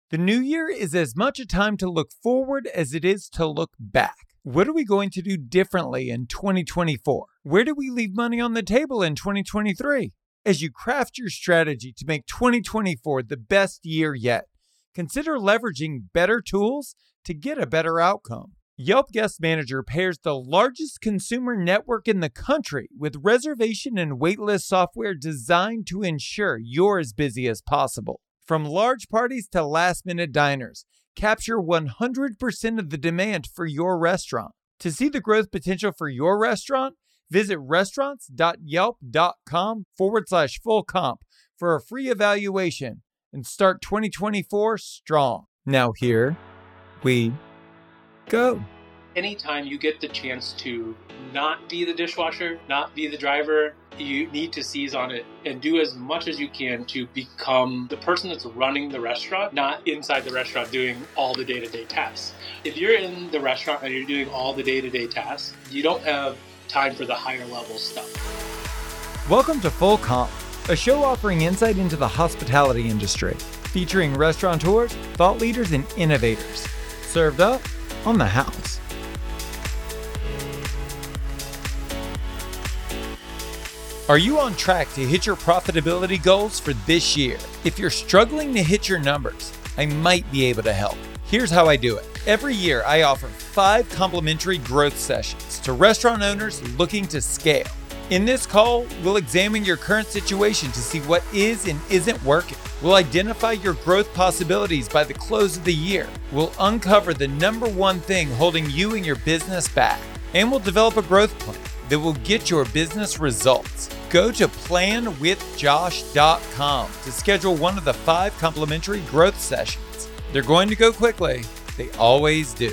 The new year is as much a time to look forward as it is to look back. What are we going to do differently in 2024? Where do we leave money on the table in 2023? As you craft your strategy to make 2024 the best year yet, consider leveraging better tools to get a better outcome. Yelp Guest Manager pairs the largest consumer network in the country with reservation and waitlist software designed to ensure you're as busy as possible. From large parties to last-minute diners, capture 100% of the demand for your restaurant. To see the growth potential for your restaurant, visit restaurants.yelp.com/full comp for a free evaluation and start 2024 strong. Now here we go. Anytime you get the chance to not be the dishwasher, not be the driver, you need to seize on it and do as much as you can to become the person that's running the restaurant, not inside the restaurant doing all the day-to-day tasks. If you're in the restaurant and you're doing all the day-to-day tasks, you don't have time for the higher level stuff. Welcome to Full Comp, a show offering insight into the hospitality industry, featuring restaurateurs, thought leaders, and innovators. Served up on the house. Are you on track to hit your profitability goals for this year? If you're struggling to hit your numbers, I might be able to help. Here's how I do it. Every year, I offer 5 complimentary growth sessions to restaurant owners looking to scale. In this call, we'll examine your current situation to see what is and isn't working. We'll identify your growth possibilities by the close of the year. We'll uncover the number one thing holding you and your business back. And we'll develop a growth plan that will get your business results. Go to planwithjosh.com to schedule one of the 5 complimentary growth sessions. They're going to go quickly. They always do.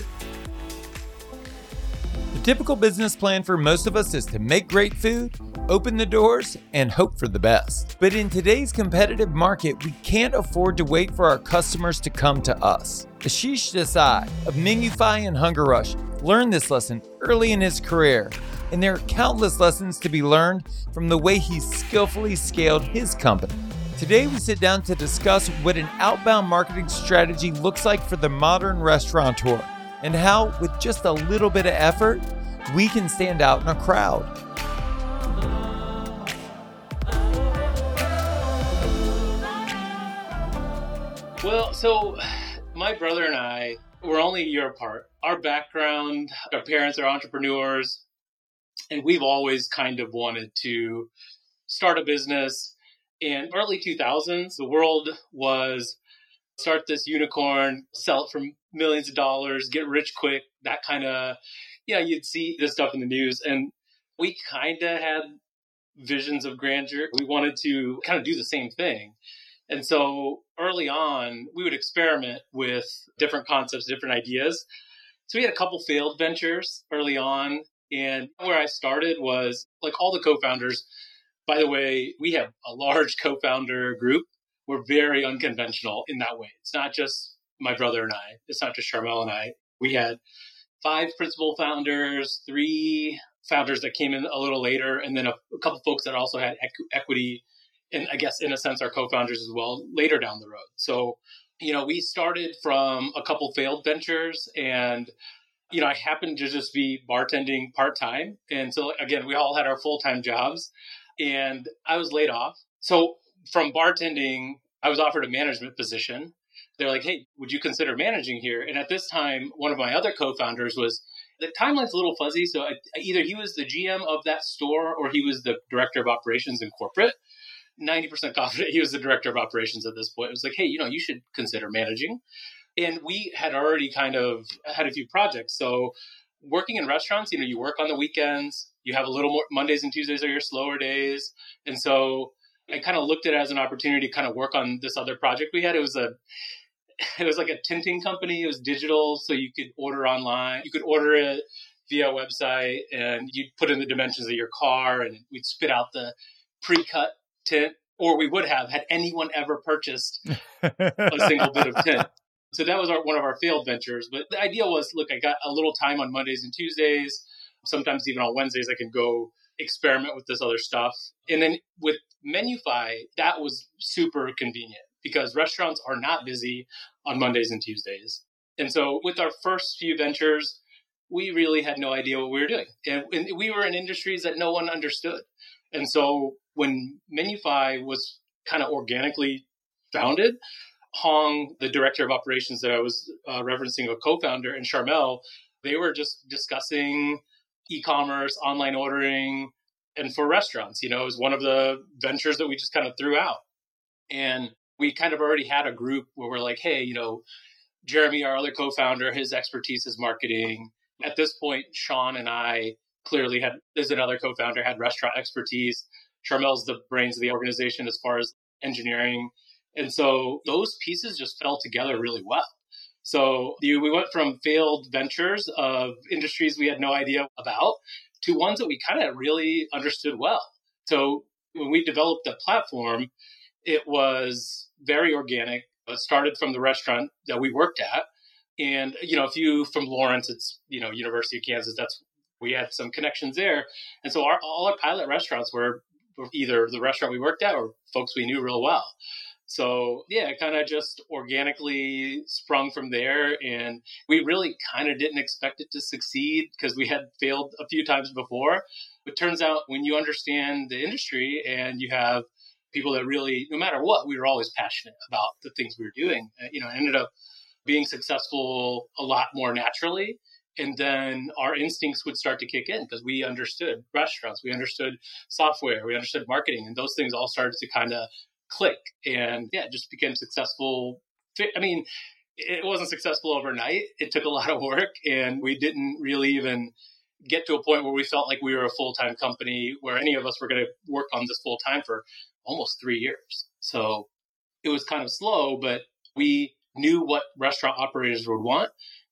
The typical business plan for most of us is to make great food, open the doors, and hope for the best. But in today's competitive market, we can't afford to wait for our customers to come to us. Ashish Desai of Menufy and Hunger Rush learned this lesson early in his career, and there are countless lessons to be learned from the way he skillfully scaled his company. Today, we sit down to discuss what an outbound marketing strategy looks like for the modern restaurateur, and how, with just a little bit of effort, we can stand out in a crowd. Well, so my brother and I were only a year apart. Our background, our parents are entrepreneurs, and we've always kind of wanted to start a business. In early 2000s, the world was start this unicorn, sell it for millions of dollars, get rich quick, that kind of, you'd see this stuff in the news. And we kind of had visions of grandeur. We wanted to kind of do the same thing. And so early on, we would experiment with different concepts, different ideas. So we had a couple failed ventures early on. And where I started was like all the co-founders. By the way, we have a large co-founder group. We're very unconventional in that way. It's not just my brother and I. It's not just Charmel and I. We had 5 principal founders, 3 founders that came in a little later, and then a couple folks that also had equity, and I guess in a sense our co-founders as well, later down the road. So, we started from a couple failed ventures, and I happened to just be bartending part-time. And so again, we all had our full-time jobs, and I was laid off. So from bartending, I was offered a management position. They're like, hey, would you consider managing here? And at this time, one of my other co-founders was, the timeline's a little fuzzy. So either he was the GM of that store or he was the director of operations in corporate. 90% confident he was the director of operations at this point. It was like, hey, you should consider managing. And we had already kind of had a few projects. So working in restaurants, you work on the weekends, you have a little more, Mondays and Tuesdays are your slower days. And so I kind of looked at it as an opportunity to kind of work on this other project we had. It was like a tinting company. It was digital. So you could order online, you could order it via a website, and you'd put in the dimensions of your car, and we'd spit out the pre-cut tint, or we would have had anyone ever purchased a single bit of tint. So that was one of our failed ventures. But the idea was, look, I got a little time on Mondays and Tuesdays. Sometimes even on Wednesdays, I can go experiment with this other stuff. And then with Menufy, that was super convenient because restaurants are not busy on Mondays and Tuesdays. And so with our first few ventures, we really had no idea what we were doing. And we were in industries that no one understood. And so when Menufy was kind of organically founded, Hong, the director of operations that I was referencing, a co-founder, and Charmel, they were just discussing e-commerce, online ordering, and for restaurants. It was one of the ventures that we just kind of threw out. And we kind of already had a group where we're like, hey, Jeremy, our other co-founder, his expertise is marketing. At this point, Sean and I clearly there's another co-founder, had restaurant expertise. Charmel's the brains of the organization as far as engineering. And so those pieces just fell together really well. So we went from failed ventures of industries we had no idea about to ones that we kind of really understood well. So when we developed the platform, it was very organic. It started from the restaurant that we worked at. And, if you from Lawrence, it's, University of Kansas, we had some connections there. And so all our pilot restaurants were either the restaurant we worked at or folks we knew real well. So yeah, it kind of just organically sprung from there. And we really kind of didn't expect it to succeed because we had failed a few times before. But it turns out when you understand the industry and you have people that really, no matter what, we were always passionate about the things we were doing, ended up being successful a lot more naturally. And then our instincts would start to kick in because we understood restaurants, we understood software, we understood marketing, and those things all started to kind of click. And yeah, it just became successful. I mean, it wasn't successful overnight. It took a lot of work, and we didn't really even get to a point where we felt like we were a full-time company where any of us were going to work on this full-time for almost 3 years. So it was kind of slow, but we knew what restaurant operators would want.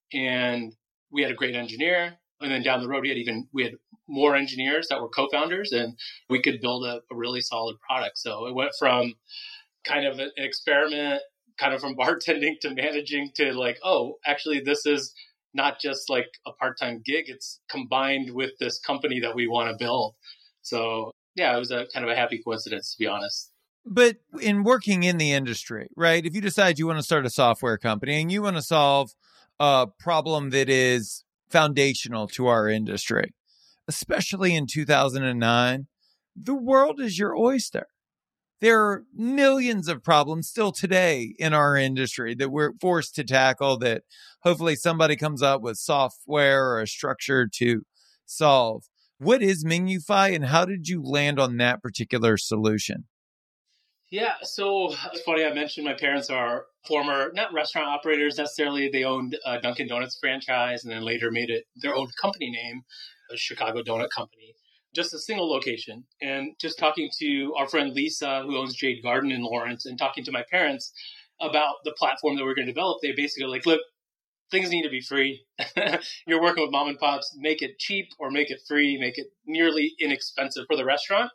And we had a great engineer. And then down the road, we had more engineers that were co-founders, and we could build a really solid product. So it went from kind of an experiment, kind of from bartending to managing to like, oh, actually, this is not just like a part-time gig. It's combined with this company that we want to build. So yeah, it was a kind of a happy coincidence, to be honest. But in working in the industry, right, if you decide you want to start a software company and you want to solve a problem that is foundational to our industry, especially in 2009, the world is your oyster. There are millions of problems still today in our industry that we're forced to tackle that hopefully somebody comes up with software or a structure to solve. What is Menufy, and how did you land on that particular solution? Yeah, so it's funny. I mentioned my parents are former, not restaurant operators necessarily. They owned a Dunkin' Donuts franchise and then later made it their own company name, a Chicago Donut Company, just a single location. And just talking to our friend Lisa, who owns Jade Garden in Lawrence, and talking to my parents about the platform that we're going to develop, they basically like, look, things need to be free. You're working with mom and pops, make it cheap or make it free, make it nearly inexpensive for the restaurant.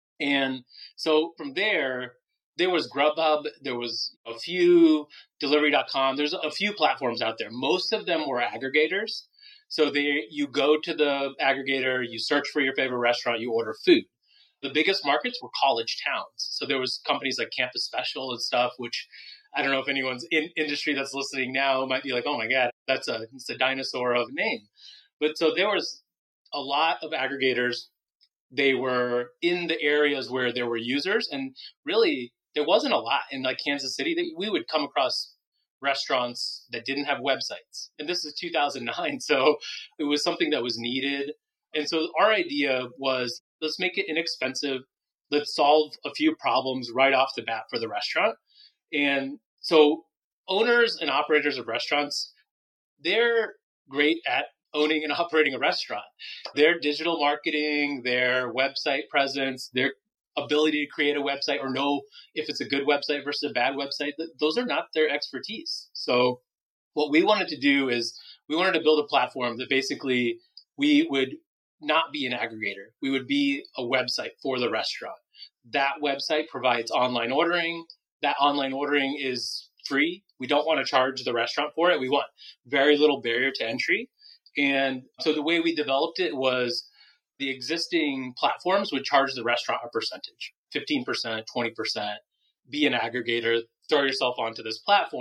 And so from there was Grubhub, there was a few delivery.com. There's a few platforms out there. Most of them were aggregators. So you go to the aggregator, you search for your favorite restaurant, you order food. The biggest markets were college towns. So there was companies like Campus Special and stuff, which I don't know if anyone's in industry that's listening now might be like, oh my God, it's a dinosaur of a name. But so there was a lot of aggregators. They were in the areas where there were users, and really there wasn't a lot in like Kansas City that we would come across restaurants that didn't have websites. And this is 2009. So it was something that was needed. And so our idea was, let's make it inexpensive. Let's solve a few problems right off the bat for the restaurant. And so owners and operators of restaurants, they're great at owning and operating a restaurant. Their digital marketing, their website presence, their ability to create a website or know if it's a good website versus a bad website, those are not their expertise. So what we wanted to do is we wanted to build a platform that basically we would not be an aggregator. We would be a website for the restaurant. That website provides online ordering. That online ordering is free. We don't want to charge the restaurant for it. We want very little barrier to entry. And so the way we developed it was the existing platforms would charge the restaurant a percentage, 15%, 20%, be an aggregator, throw yourself onto this platform.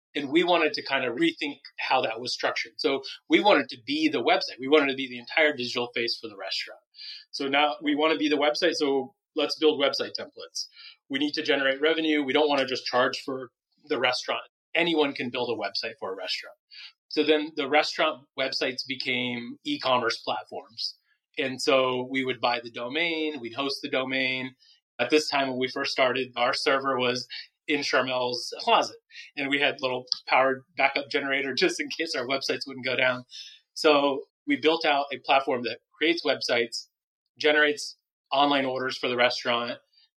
And we wanted to kind of rethink how that was structured. So we wanted to be the website. We wanted to be the entire digital face for the restaurant. So now we want to be the website. So let's build website templates. We need to generate revenue. We don't want to just charge for the restaurant. Anyone can build a website for a restaurant. So then the restaurant websites became e-commerce platforms. And so we would buy the domain, we'd host the domain. At this time, when we first started, our server was in Charmel's closet, and we had little powered backup generator just in case our websites wouldn't go down. So we built out a platform that creates websites, generates online orders for the restaurant,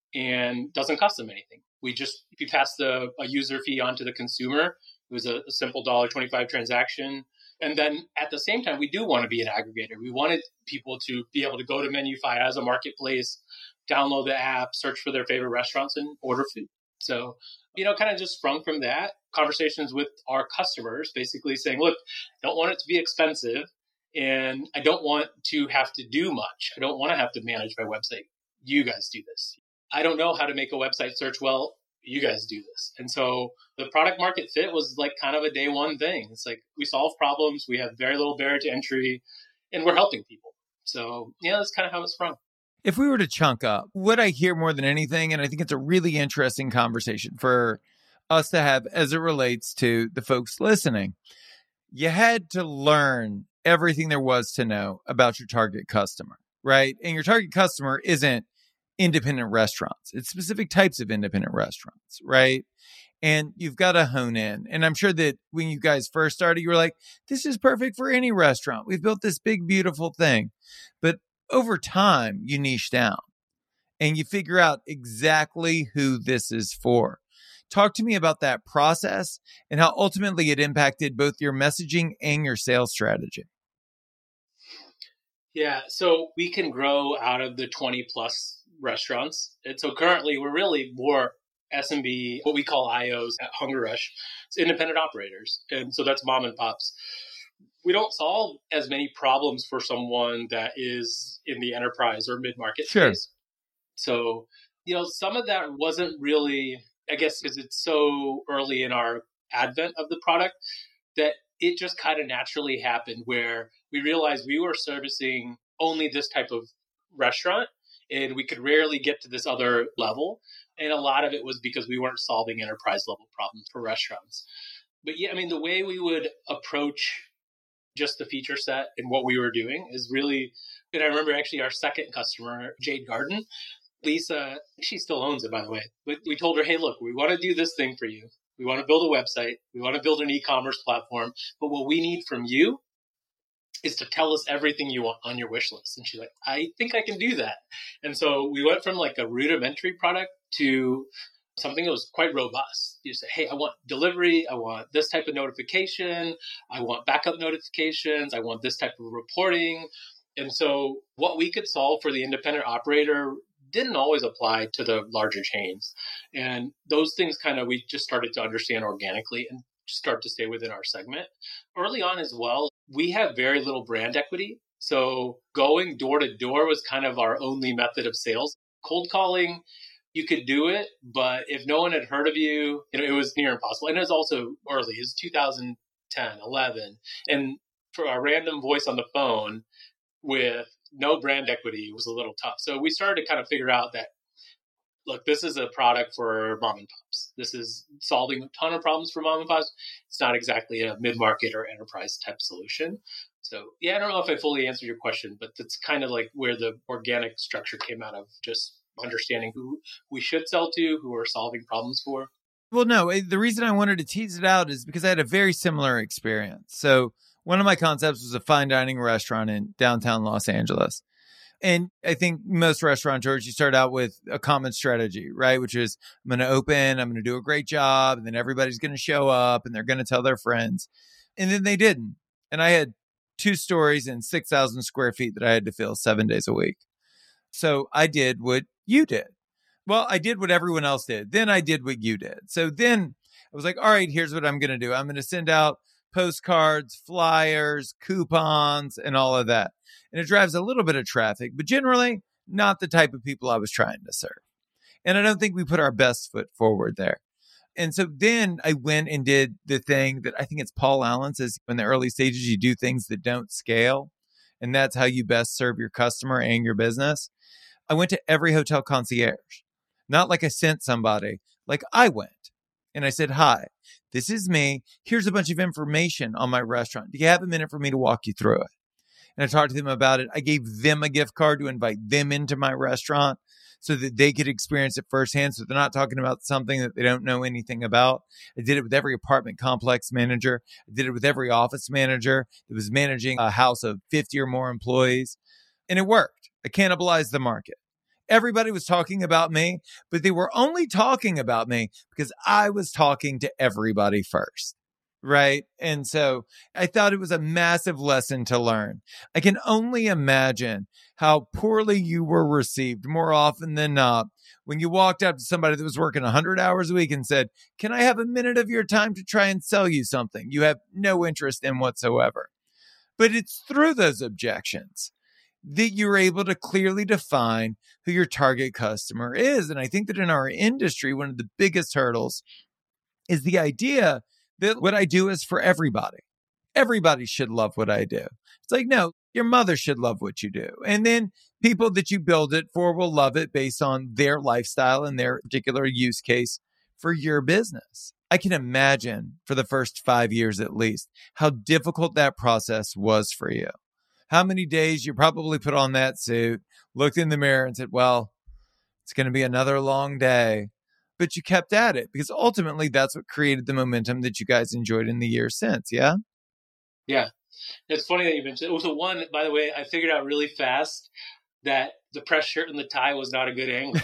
and doesn't cost them anything. We pass a user fee on to the consumer. It was a simple $1.25 transaction. And then at the same time, we do want to be an aggregator. We wanted people to be able to go to MENUfy as a marketplace, download the app, search for their favorite restaurants, and order food. So, kind of just sprung from that, conversations with our customers, basically saying, look, I don't want it to be expensive, and I don't want to have to do much. I don't want to have to manage my website. You guys do this. I don't know how to make a website search well. You guys do this. And so the product market fit was like kind of a day one thing. It's like we solve problems. We have very little barrier to entry, and we're helping people. So, that's kind of how it's from. If we were to chunk up, what I hear more than anything, and I think it's a really interesting conversation for us to have as it relates to the folks listening, you had to learn everything there was to know about your target customer, right? And your target customer isn't independent restaurants. It's specific types of independent restaurants, right? And you've got to hone in. And I'm sure that when you guys first started, you were like, this is perfect for any restaurant. We've built this big, beautiful thing. But over time, you niche down and you figure out exactly who this is for. Talk to me about that process and how ultimately it impacted both your messaging and your sales strategy. Yeah, so we can grow out of the 20 plus restaurants. And so currently we're really more SMB, what we call IOs at Hunger Rush. It's independent operators. And so that's mom and pops. We don't solve as many problems for someone that is in the enterprise or mid-market space. So, some of that wasn't really, I guess, because it's so early in our advent of the product that it just kind of naturally happened where we realized we were servicing only this type of restaurant and we could rarely get to this other level. And a lot of it was because we weren't solving enterprise level problems for restaurants. But the way we would approach just the feature set and what we were doing is really, and I remember actually our second customer, Jade Garden, Lisa, she still owns it, by the way. But we told her, hey, look, we want to do this thing for you. We want to build a website. We want to build an e-commerce platform. But what we need from you is to tell us everything you want on your wish list. And she's like, I think I can do that. And so we went from like a rudimentary product to something that was quite robust. You say, hey, I want delivery. I want this type of notification. I want backup notifications. I want this type of reporting. And so what we could solve for the independent operator didn't always apply to the larger chains. And those things we just started to understand organically and start to stay within our segment. Early on as well, we have very little brand equity. So going door to door was kind of our only method of sales. Cold calling, you could do it, but if no one had heard of you, it was near impossible. And it was also early. It was 2010, 11. And for a random voice on the phone with no brand equity was a little tough. So we started to kind of figure out that, look, this is a product for mom and pops. This is solving a ton of problems for mom and pops. It's not exactly a mid-market or enterprise type solution. So I don't know if I fully answered your question, but that's kind of like where the organic structure came out of, just understanding who we should sell to, who we're solving problems for. Well, no, the reason I wanted to tease it out is because I had a very similar experience. So one of my concepts was a fine dining restaurant in downtown Los Angeles. And I think most restaurateurs, you start out with a common strategy, right? Which is, I'm going to open, I'm going to do a great job, and then everybody's going to show up and they're going to tell their friends. And then they didn't. And I had 2 stories and 6,000 square feet that I had to fill 7 days a week. So I did what you did. Well, I did what everyone else did. Then I did what you did. So then I was like, all right, here's what I'm going to do. I'm going to send out postcards, flyers, coupons, and all of that. And it drives a little bit of traffic, but generally not the type of people I was trying to serve. And I don't think we put our best foot forward there. And so then I went and did the thing that I think it's Paul Allen says in the early stages, you do things that don't scale. And that's how you best serve your customer and your business. I went to every hotel concierge, not like I sent somebody, like I went. And I said, hi, this is me. Here's a bunch of information on my restaurant. Do you have a minute for me to walk you through it? And I talked to them about it. I gave them a gift card to invite them into my restaurant so that they could experience it firsthand. So they're not talking about something that they don't know anything about. I did it with every apartment complex manager. I did it with every office manager that was managing a house of 50 or more employees. And it worked. I cannibalized the market. Everybody was talking about me, but they were only talking about me because I was talking to everybody first. Right. And so I thought it was a massive lesson to learn. I can only imagine how poorly you were received more often than not when you walked up to somebody that was working 100 hours a week and said, can I have a minute of your time to try and sell you something you have no interest in whatsoever? But it's through those objections that you're able to clearly define who your target customer is. And I think that in our industry, one of the biggest hurdles is the idea that what I do is for everybody. Everybody should love what I do. It's like, no, your mother should love what you do. And then people that you build it for will love it based on their lifestyle and their particular use case for your business. I can imagine for the first 5 years at least how difficult that process was for you. How many days you probably put on that suit, looked in the mirror and said, well, it's going to be another long day. But you kept at it because ultimately that's what created the momentum that you guys enjoyed in the years since. Yeah. Yeah. It's funny that you mentioned it. Was the one, by the way, I figured out really fast that the press shirt and the tie was not a good angle.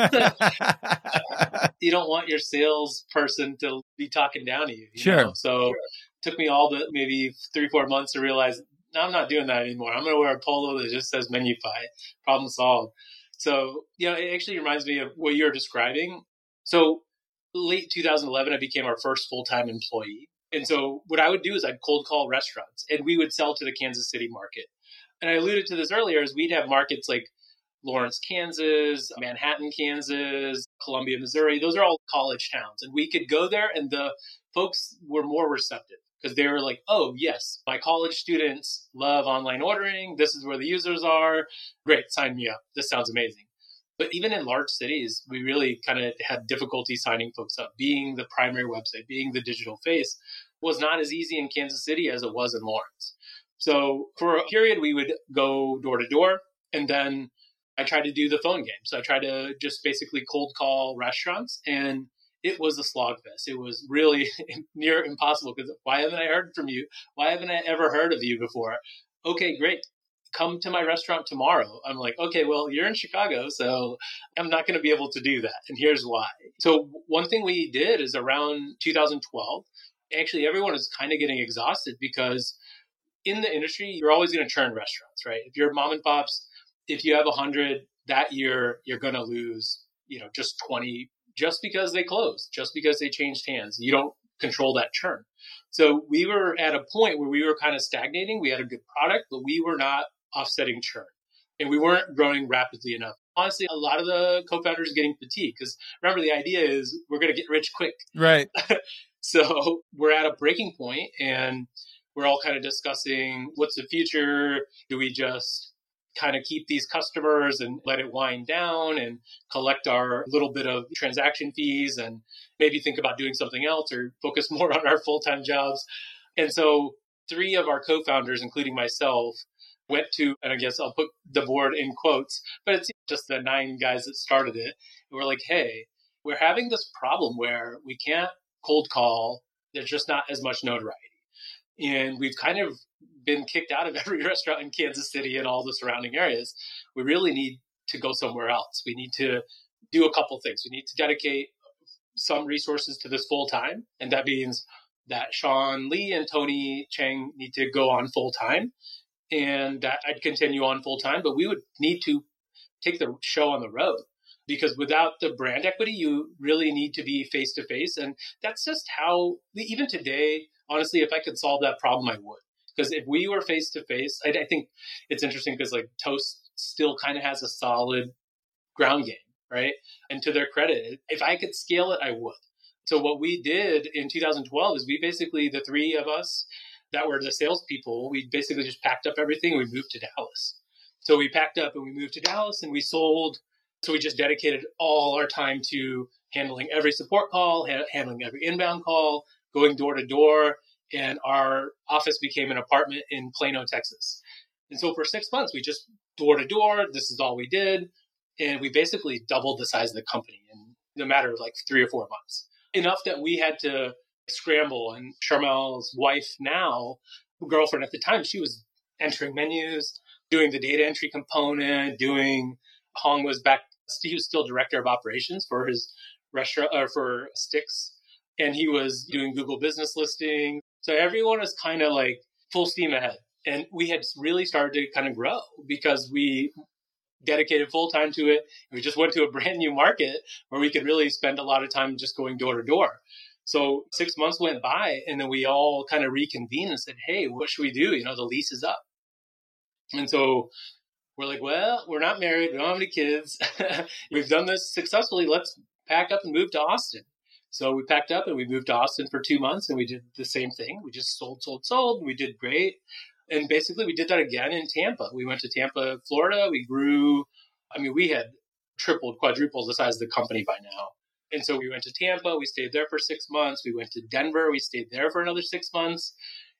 You don't want your salesperson to be talking down to you. Sure. Know? So it took me all the maybe 3-4 months to realize, no, I'm not doing that anymore. I'm going to wear a polo that just says Menufy. Problem solved. So, it actually reminds me of what you're describing. So late 2011, I became our first full-time employee. And so what I would do is I'd cold call restaurants and we would sell to the Kansas City market. And I alluded to this earlier, is we'd have markets like Lawrence, Kansas, Manhattan, Kansas, Columbia, Missouri. Those are all college towns. And we could go there and the folks were more receptive because they were like, oh, yes, my college students love online ordering. This is where the users are. Great, sign me up. This sounds amazing. But even in large cities, we really kind of had difficulty signing folks up. Being the primary website, being the digital face was not as easy in Kansas City as it was in Lawrence. So for a period, we would go door to door, and then I tried to do the phone game. So I tried to just basically cold call restaurants, and it was a slog fest. It was really near impossible because why haven't I heard from you? Why haven't I ever heard of you before? Okay, great. Come to my restaurant tomorrow. I'm like, okay, well, you're in Chicago, so I'm not going to be able to do that. And here's why. So one thing we did is around 2012, actually everyone is kind of getting exhausted because in the industry, you're always going to churn restaurants, right? If you're mom and pops, if you have 100 that year, you're going to lose, just 20 just because they closed, just because they changed hands. You don't control that churn. So we were at a point where we were kind of stagnating. We had a good product, but we were not offsetting churn. And we weren't growing rapidly enough. Honestly, a lot of the co-founders are getting fatigued because remember, the idea is we're going to get rich quick. Right. So we're at a breaking point and we're all kind of discussing what's the future. Do we just kind of keep these customers and let it wind down and collect our little bit of transaction fees and maybe think about doing something else or focus more on our full-time jobs? And so 3 of our co-founders, including myself, went to, and I guess I'll put the board in quotes, but it's just the 9 guys that started it. And we're like, hey, we're having this problem where we can't cold call. There's just not as much notoriety. And we've kind of been kicked out of every restaurant in Kansas City and all the surrounding areas. We really need to go somewhere else. We need to do a couple things. We need to dedicate some resources to this full time. And that means that Sean Lee and Tony Chang need to go on full time. And that I'd continue on full time, but we would need to take the show on the road because without the brand equity, you really need to be face to face. And that's just how, even today, honestly, if I could solve that problem, I would. Because if we were face to face, I think it's interesting because like Toast still kind of has a solid ground game, right? And to their credit, if I could scale it, I would. So what we did in 2012 is we basically, the three of us that were the salespeople, we basically just packed up everything and we moved to Dallas. So we packed up and we moved to Dallas and we sold. So we just dedicated all our time to handling every support call, handling every inbound call, going door to door. And our office became an apartment in Plano, Texas. And so for 6 months, we just door to door. This is all we did. And we basically doubled the size of the company in a matter of like 3 or 4 months. Enough that we had to scramble. And Charmel's wife now, girlfriend at the time, she was entering menus, doing the data entry component, Hong was back, he was still director of operations for his restaurant, or for Sticks. And he was doing Google business listing. So everyone was kind of like full steam ahead. And we had really started to kind of grow because we dedicated full time to it. We just went to a brand new market where we could really spend a lot of time just going door to door. So 6 months went by and then we all kind of reconvened and said, hey, what should we do? The lease is up. And so we're like, well, we're not married. We don't have any kids. We've done this successfully. Let's pack up and move to Austin. So we packed up and we moved to Austin for 2 months and we did the same thing. We just sold. And we did great. And basically we did that again in Tampa. We went to Tampa, Florida. We grew. We had tripled, quadrupled the size of the company by now. And so we went to Tampa. We stayed there for 6 months. We went to Denver. We stayed there for another 6 months.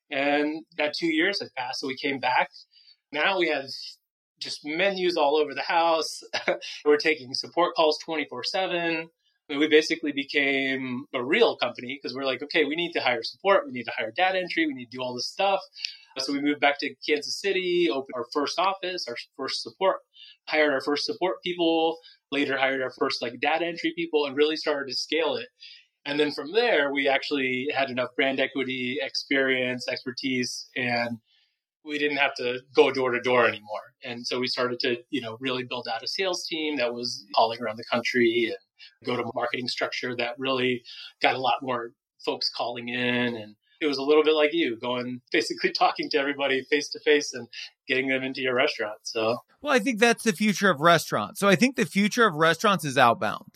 And that 2 years had passed. So we came back. Now we have just menus all over the house. We're taking support calls 24/7. We basically became a real company because we're like, okay, we need to hire support. We need to hire data entry. We need to do all this stuff. So we moved back to Kansas City, opened our first office, our first support, hired our first support people, later hired our first data entry people, and really started to scale it. And then from there, we actually had enough brand equity, experience, expertise, and we didn't have to go door to door anymore. And so we started to, really build out a sales team that was calling around the country and go to marketing structure that really got a lot more folks calling in. And it was a little bit like you basically talking to everybody face to face and getting them into your restaurant. So, well, I think that's the future of restaurants. So I think the future of restaurants is outbound.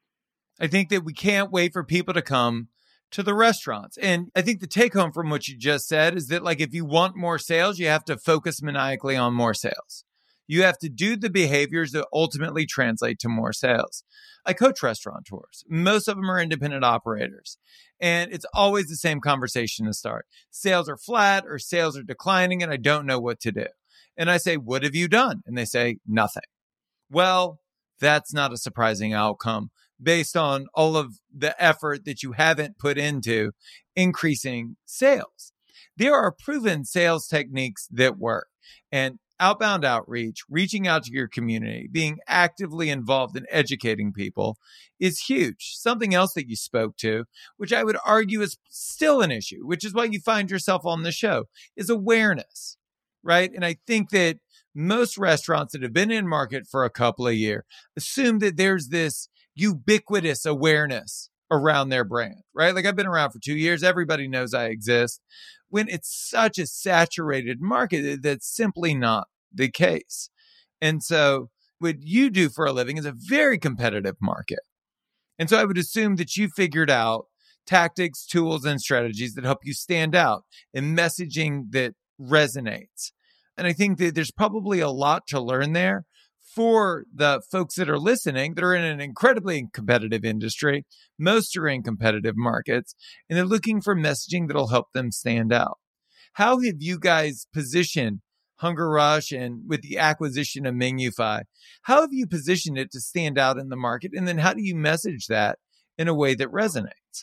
I think that we can't wait for people to come to the restaurants. And I think the take home from what you just said is that if you want more sales, you have to focus maniacally on more sales. You have to do the behaviors that ultimately translate to more sales. I coach restaurateurs. Most of them are independent operators. And it's always the same conversation to start. Sales are flat or sales are declining and I don't know what to do. And I say, what have you done? And they say, nothing. Well, that's not a surprising outcome based on all of the effort that you haven't put into increasing sales. There are proven sales techniques that work. And outbound outreach, reaching out to your community, being actively involved in educating people is huge. Something else that you spoke to, which I would argue is still an issue, which is why you find yourself on the show, is awareness, right? And I think that most restaurants that have been in market for a couple of years assume that there's this ubiquitous awareness around their brand, right? I've been around for 2 years. Everybody knows I exist. When it's such a saturated market, that's simply not the case. And so what you do for a living is a very competitive market. And so I would assume that you figured out tactics, tools, and strategies that help you stand out and messaging that resonates. And I think that there's probably a lot to learn there for the folks that are listening that are in an incredibly competitive industry. Most are in competitive markets, and they're looking for messaging that'll help them stand out. How have you guys positioned Hunger Rush and with the acquisition of Menufy? How have you positioned it to stand out in the market? And then how do you message that in a way that resonates?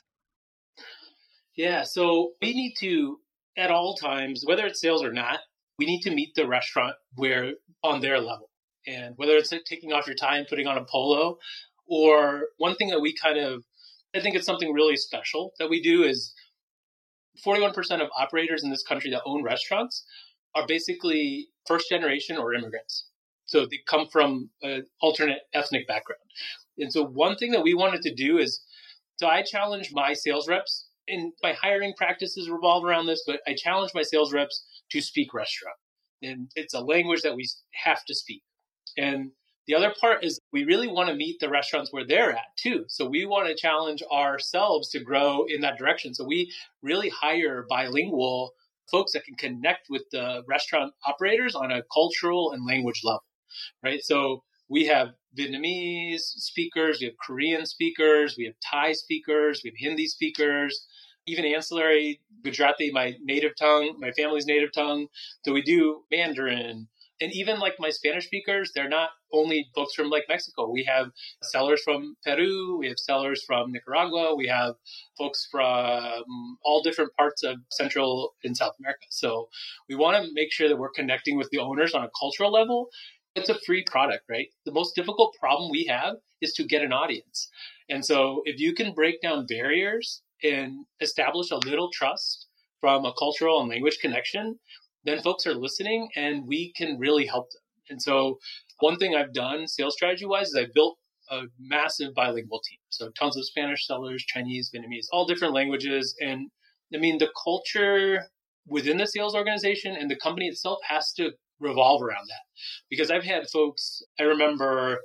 Yeah, so we need to, at all times, whether it's sales or not, we need to meet the restaurant where on their level. And whether it's taking off your tie and putting on a polo, or one thing that I think it's something really special that we do is 41% of operators in this country that own restaurants are basically first generation or immigrants. So they come from an alternate ethnic background. And so one thing that we wanted to do is, so I challenge my sales reps, and my hiring practices revolve around this, but I challenge my sales reps to speak restaurant. And it's a language that we have to speak. And The other part is we really want to meet the restaurants where they're at too. So we want to challenge ourselves to grow in that direction. So we really hire bilingual folks that can connect with the restaurant operators on a cultural and language level, right? So we have Vietnamese speakers, we have Korean speakers, we have Thai speakers, we have Hindi speakers, even ancillary Gujarati, my native tongue, my family's native tongue. So we do Mandarin. And even like my Spanish speakers, they're not only folks from like Mexico. We have sellers from Peru, we have sellers from Nicaragua, we have folks from all different parts of Central and South America. So we want to make sure that we're connecting with the owners on a cultural level. It's a free product, right? The most difficult problem we have is to get an audience. And so if you can break down barriers and establish a little trust from a cultural and language connection, then folks are listening and we can really help them. And so one thing I've done sales strategy wise is I built a massive bilingual team. So tons of Spanish sellers, Chinese, Vietnamese, all different languages. And I mean, the culture within the sales organization and the company itself has to revolve around that. Because I've had folks, I remember,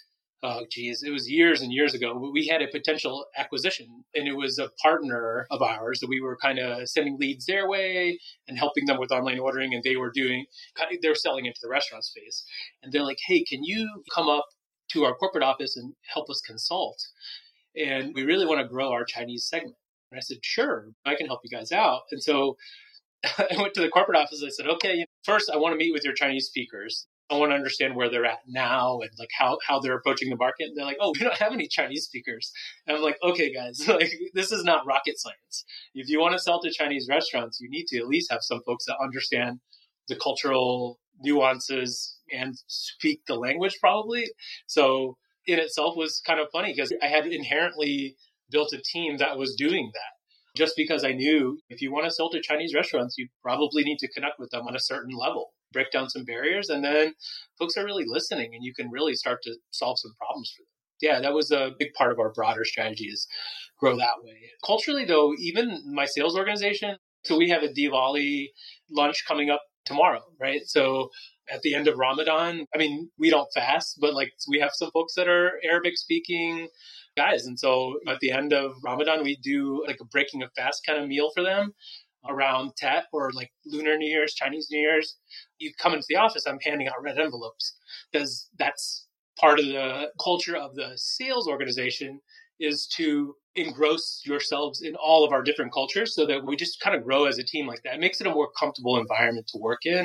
it was years and years ago. We had a potential acquisition, and it was a partner of ours that we were kind of sending leads their way and helping them with online ordering. And they were selling into the restaurant space. And they're like, hey, can you come up to our corporate office and help us consult? And we really want to grow our Chinese segment. And I said, sure, I can help you guys out. And so I went to the corporate office. I said, okay, first I want to meet with your Chinese speakers. I want to understand where they're at now and like how they're approaching the market. And they're like, oh, we don't have any Chinese speakers. And I'm like, okay, guys, like this is not rocket science. If you want to sell to Chinese restaurants, you need to at least have some folks that understand the cultural nuances and speak the language probably. So in itself was kind of funny because I had inherently built a team that was doing that. Just because I knew if you want to sell to Chinese restaurants, you probably need to connect with them on a certain level, break down some barriers, and then folks are really listening and you can really start to solve some problems for them. Yeah, that was a big part of our broader strategy is grow that way. Culturally, though, even my sales organization, so we have a Diwali lunch coming up tomorrow, right? So at the end of Ramadan, I mean, we don't fast, but like we have some folks that are Arabic speaking guys. And so at the end of Ramadan, we do like a breaking of fast kind of meal for them around Tet or like Lunar New Year's, Chinese New Year's. You come into the office, I'm handing out red envelopes because that's part of the culture of the sales organization is to engross yourselves in all of our different cultures so that we just kind of grow as a team like that. It makes it a more comfortable environment to work in.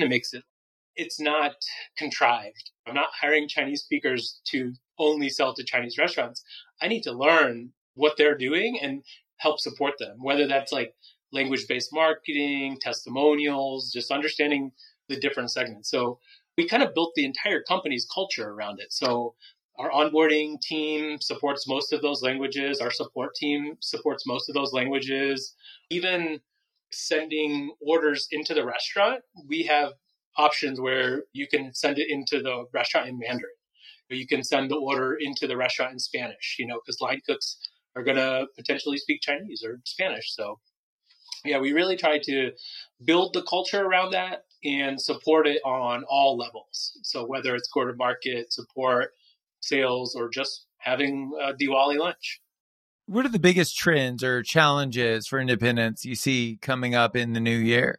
It's not contrived. I'm not hiring Chinese speakers to only sell to Chinese restaurants. I need to learn what they're doing and help support them, whether that's like language-based marketing, testimonials, just understanding the different segments. So we kind of built the entire company's culture around it. So our onboarding team supports most of those languages. Our support team supports most of those languages. Even sending orders into the restaurant, we have options where you can send it into the restaurant in Mandarin. Or you can send the order into the restaurant in Spanish, because line cooks are going to potentially speak Chinese or Spanish. So yeah, we really try to build the culture around that and support it on all levels. So whether it's go-to-market, support, sales, or just having a Diwali lunch. What are the biggest trends or challenges for independents you see coming up in the new year?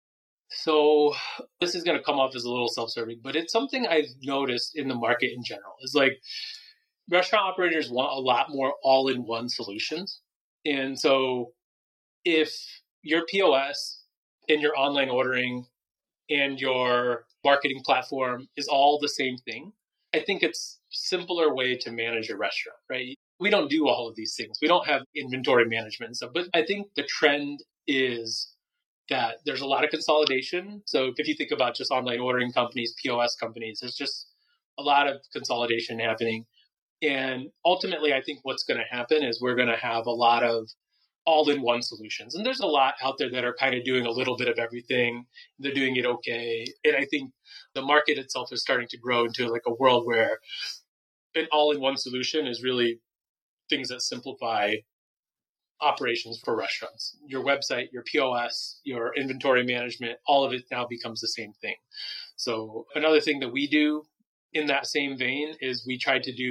So this is going to come off as a little self-serving, but it's something I've noticed in the market in general. It's like restaurant operators want a lot more all-in-one solutions. And so if your POS and your online ordering and your marketing platform is all the same thing, I think it's a simpler way to manage a restaurant, right? We don't do all of these things. We don't have inventory management and stuff, but I think the trend is that there's a lot of consolidation. So if you think about just online ordering companies, POS companies, there's just a lot of consolidation happening. And ultimately, I think what's going to happen is we're going to have a lot of all-in-one solutions. And there's a lot out there that are kind of doing a little bit of everything. They're doing it okay. And I think the market itself is starting to grow into like a world where an all-in-one solution is really things that simplify operations for restaurants. Your website, your POS, your inventory management, all of it now becomes the same thing. So another thing that we do in that same vein is we tried to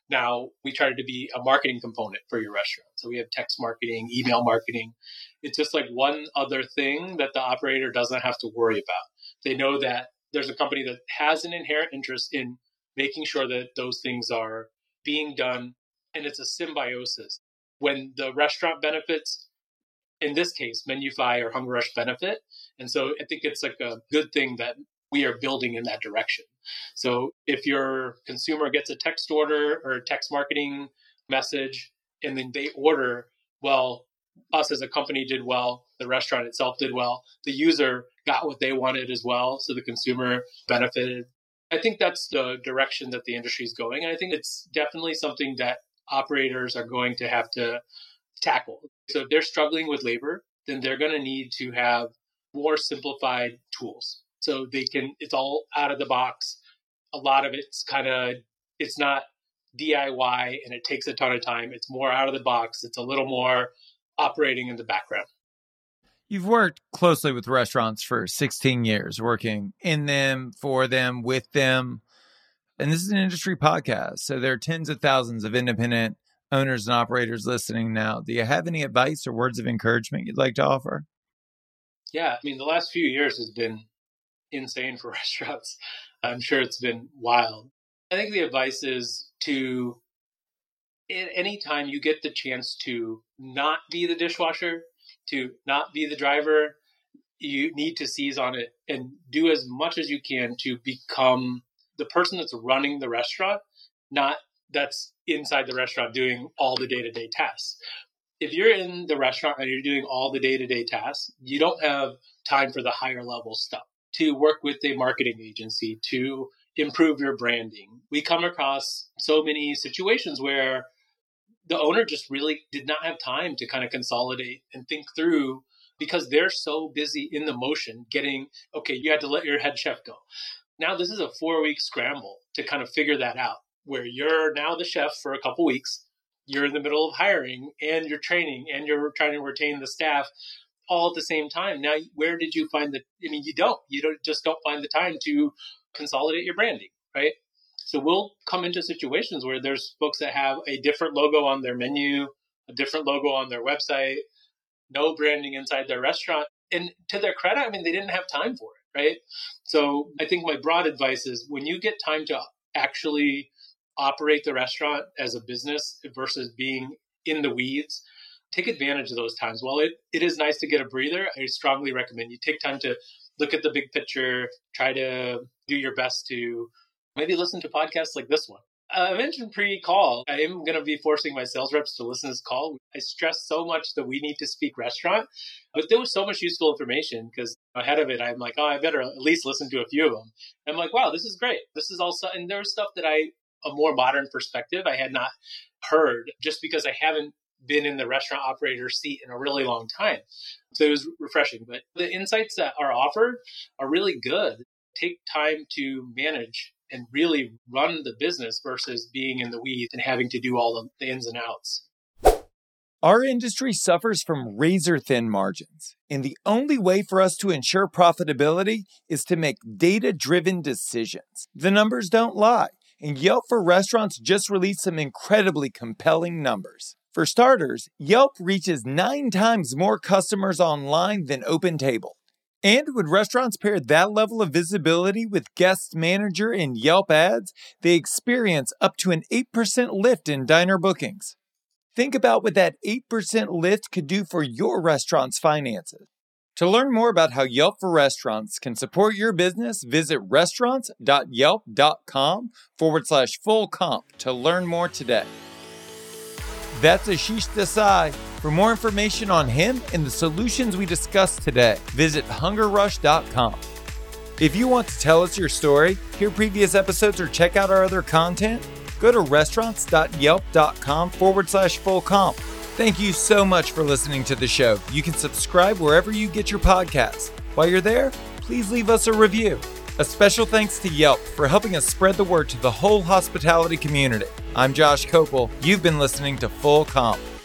be a marketing component for your restaurant. So we have text marketing, email marketing. It's just like one other thing that the operator doesn't have to worry about. They know that there's a company that has an inherent interest in making sure that those things are being done, and it's a symbiosis. When the restaurant benefits, in this case, MenuFi or HungerRush benefit. And so I think it's like a good thing that we are building in that direction. So if your consumer gets a text order or a text marketing message and then they order, well, us as a company did well, the restaurant itself did well, the user got what they wanted as well, so the consumer benefited. I think that's the direction that the industry is going. And I think it's definitely something that operators are going to have to tackle. So if they're struggling with labor, then they're going to need to have more simplified tools. So it's all out of the box. A lot of it's not DIY and it takes a ton of time. It's more out of the box. It's a little more operating in the background. You've worked closely with restaurants for 16 years, working in them, for them, with them. And this is an industry podcast. So there are tens of thousands of independent owners and operators listening now. Do you have any advice or words of encouragement you'd like to offer? Yeah, I mean, the last few years has been insane for restaurants. I'm sure it's been wild. I think the advice is to, anytime you get the chance to not be the dishwasher, to not be the driver, you need to seize on it and do as much as you can to become the person that's running the restaurant, not that's inside the restaurant doing all the day-to-day tasks. If you're in the restaurant and you're doing all the day-to-day tasks, you don't have time for the higher level stuff, to work with a marketing agency, to improve your branding. We come across so many situations where the owner just really did not have time to kind of consolidate and think through because they're so busy in the motion you had to let your head chef go. Now this is a 4-week scramble to kind of figure that out, where you're now the chef for a couple weeks. You're in the middle of hiring and you're training and you're trying to retain the staff all at the same time. Now, where did you find you don't find the time to consolidate your branding, right? So we'll come into situations where there's folks that have a different logo on their menu, a different logo on their website, no branding inside their restaurant. And to their credit, I mean, they didn't have time for it, right? So I think my broad advice is when you get time to actually operate the restaurant as a business versus being in the weeds, take advantage of those times. While it is nice to get a breather, I strongly recommend you take time to look at the big picture, try to do your best to maybe listen to podcasts like this one. I mentioned pre-call, I am going to be forcing my sales reps to listen to this call. I stress so much that we need to speak restaurant, but there was so much useful information because ahead of it, I'm like, I better at least listen to a few of them. And I'm like, wow, this is great. This is also, and there's stuff that a more modern perspective I had not heard just because I haven't been in the restaurant operator seat in a really long time. So it was refreshing. But the insights that are offered are really good. Take time to manage and really run the business versus being in the weeds and having to do all the ins and outs. Our industry suffers from razor-thin margins, and the only way for us to ensure profitability is to make data-driven decisions. The numbers don't lie, and Yelp for Restaurants just released some incredibly compelling numbers. For starters, Yelp reaches 9 times more customers online than OpenTable. And when restaurants pair that level of visibility with Guest Manager and Yelp ads, they experience up to an 8% lift in diner bookings. Think about what that 8% lift could do for your restaurant's finances. To learn more about how Yelp for Restaurants can support your business, visit restaurants.yelp.com/full comp to learn more today. That's Ashish Desai. For more information on him and the solutions we discussed today, visit hungerrush.com. If you want to tell us your story, hear previous episodes, or check out our other content, go to restaurants.yelp.com/full comp. Thank you so much for listening to the show. You can subscribe wherever you get your podcasts. While you're there, please leave us a review. A special thanks to Yelp for helping us spread the word to the whole hospitality community. I'm Josh Kopel. You've been listening to Full Comp.